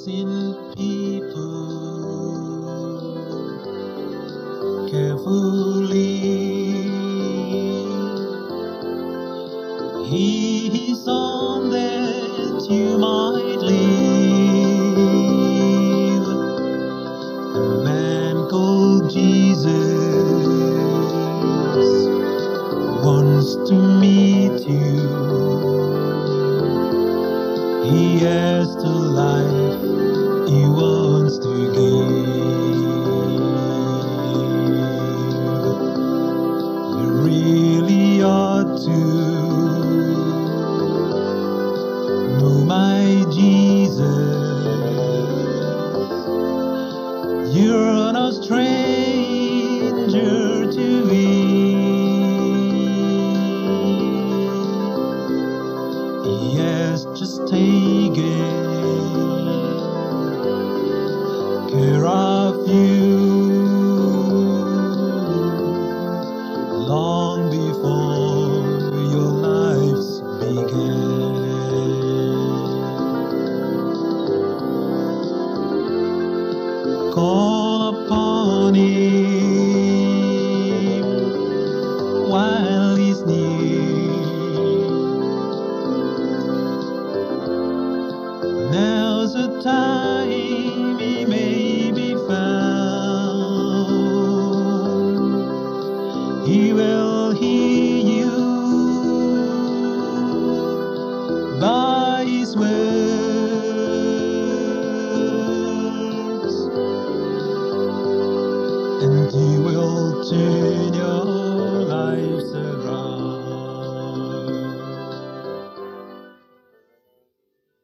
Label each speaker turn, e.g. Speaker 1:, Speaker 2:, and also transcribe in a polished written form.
Speaker 1: innocent people carefully. He is on that you might live. A man called Jesus wants to meet you. He has the life he wants to give. You really ought to know my Jesus. You're no stranger to him. Yes, just take